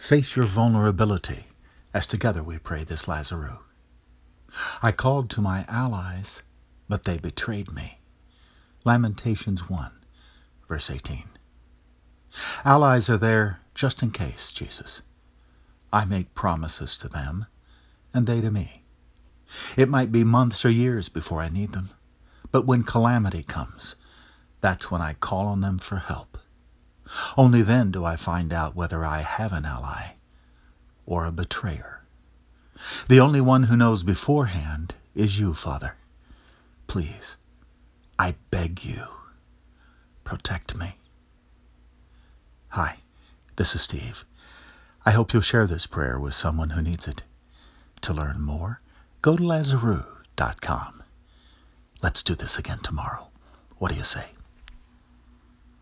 Face your vulnerability as together we pray this Lazarus. I called to my allies, but they betrayed me. Lamentations 1, verse 18. Allies are there just in case, Jesus. I make promises to them, and they to me. It might be months or years before I need them, but when calamity comes, that's when I call on them for help. Only then do I find out whether I have an ally or a betrayer. The only one who knows beforehand is you, Father. Please, I beg you, protect me. Hi, this is Steve. I hope you'll share this prayer with someone who needs it. To learn more, go to Lazarus.com. Let's do this again tomorrow. What do you say?